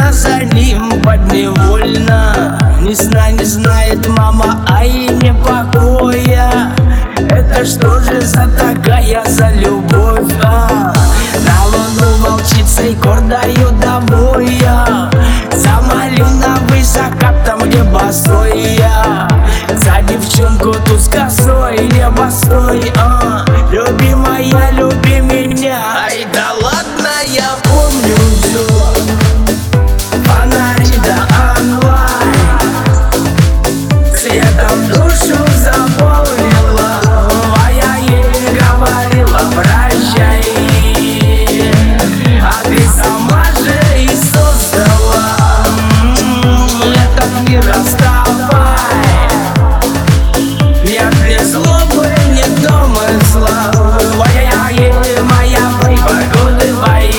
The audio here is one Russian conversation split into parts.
Она за ним подневольна. Ни сна не знает мама, а и не покоя. Это что же за такая за любовь, а? На луну волчицей гордою домоя. За малиновый закат там, где босой я. За девчонку тут с косой, небо стой, а? Любимая, люби меня. Ай, да ладно, я помню всё. Фонари да онлайн светом душу заполнила. А я ей говорила прощай, а ты сама же и создала этот мир, оставай. Нет ни злобы, ни домысла. Ой-ой-ой, моя погоды мои.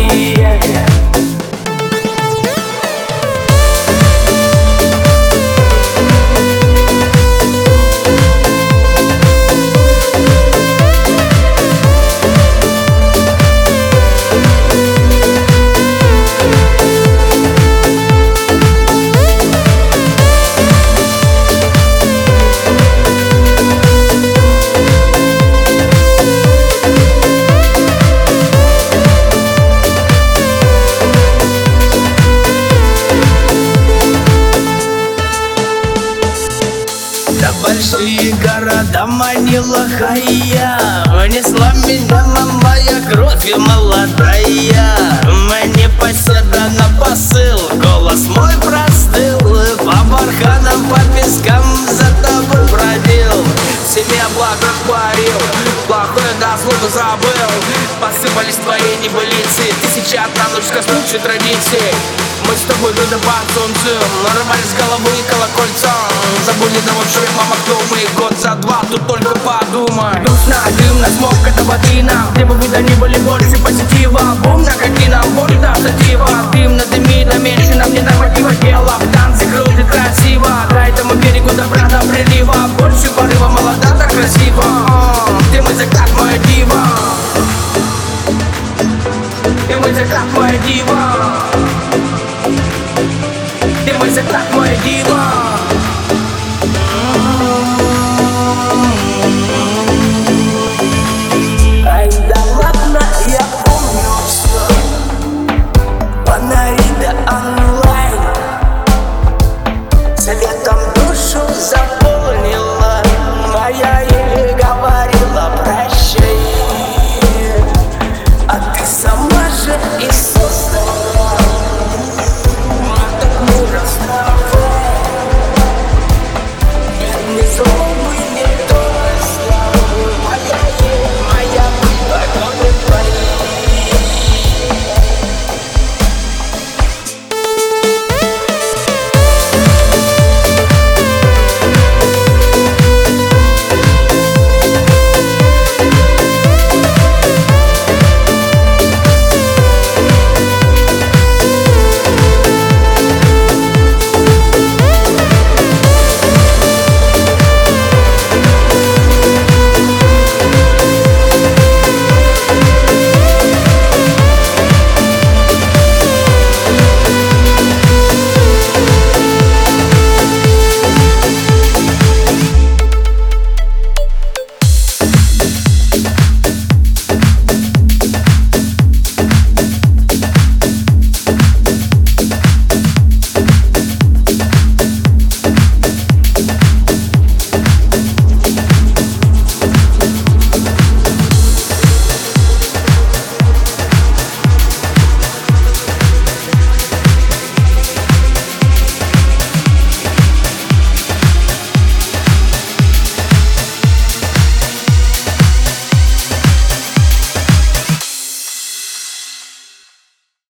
Большие города манила хая, внесла меня моя кровь и молодая. Мне поседа на посыл, голос мой простыл. По барханам, по пескам за тобой бродил. Себе благо творил, плохое до злобы забыл. Посыпались твои небылицы, тысячи одна ночь коснувшей традиций. Мы с тобой видно под солнцем, нарывались с головы колокольцом. Забыли дававшие мама, кто мы год за два, тут только подумай. Душно, дымно, смог, это воды-на. Где бы вы да ни были, больше позитива. Бум-на, какие-нам боль, да, сатива. Дымно дымит, а меньше нам не норматива. Дело в танце крутит красиво. К этому берегу добра до прилива. Больше порыва, молода, так красиво. Ты мой закат, моя дива. Ты мой закат, моя дива. Ты мой закат, моя дива.